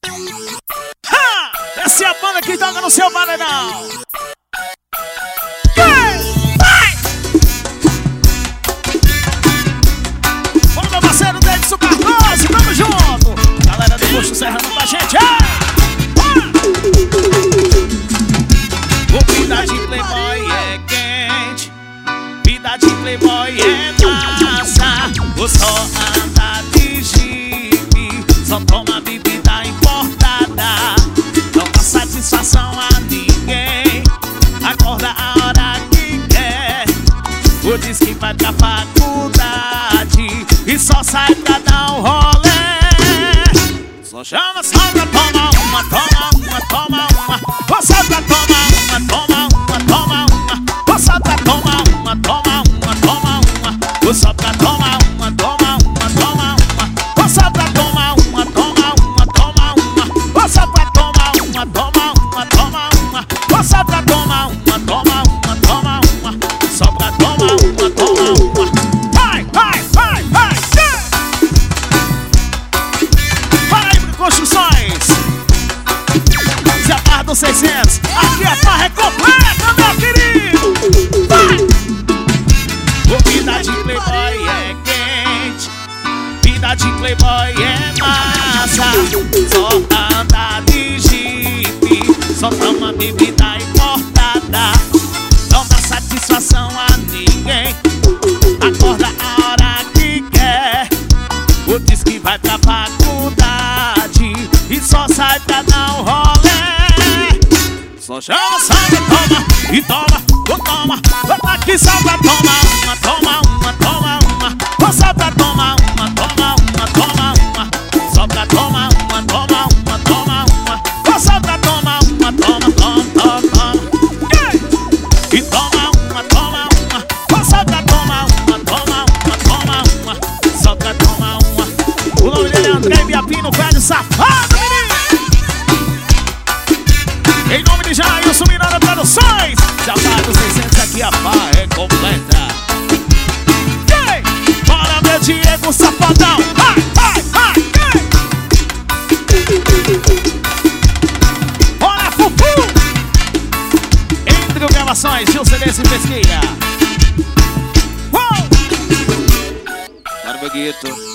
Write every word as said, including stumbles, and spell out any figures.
Ha! Essa é a banda que toca no seu paredão. Vamos, meu parceiro Davidson Cardoso, tamo junto. Galera do Posto Serrano com a gente. O vida de playboy é quente, vida de playboy é massa. O só anda de jipe, só toma bebida importada. Não dá satisfação a ninguém, acorda a hora que quer. O diz que vai pra faculdade e só sai pra dar um rolê. Só chama só pra tomar uma, toma uma, toma uma. Você pra tomar uma, toma uma, toma uma. Você pra tomar uma, toma uma, toma uma. Você pra tomar uma, toma uma, toma uma. Você pra tomar uma, toma uma, toma uma. Você pra tomar uma, toma uma, toma uma. Você pra tomar uma, toma uma, toma uma. Só pra tomar uma, toma uma. Vai, vai, vai, vai. Construções Zé Barra dos seiscentos. Aqui é farra completa, meu querido. Vai! O vida de playboy é quente, vida de playboy é massa. Só anda de jipe, só toma bebida importada. Não dá satisfação a ninguém, acorda a hora que quer. O diz que vai pra faculdade e só sai pra dar um rolê. Só chama, sai, toma e toma, ou toma. Bota aqui só pra tomar uma, toma uma, toma uma. Ou só pra tomar uma, toma uma, toma uma. Só pra tomar uma, toma uma, toma uma. Ou só pra tomar uma, toma, toma, toma, toma. Yeah! E toma uma, toma uma. Ou só pra tomar uma, toma uma, toma uma. Só pra tomar uma. O nome dele é André Biapino, velho safado, menino. Em nome de Jailson Miranda Produções, já paga os seiscentos, aqui a farra é completa. Hey! Bora, meu Diego Safadão. Vai, vai, vai, hey! Bora, Fufu. Entre gravações, Gil C D S Pesqueira. Uou! Bora, meu guito.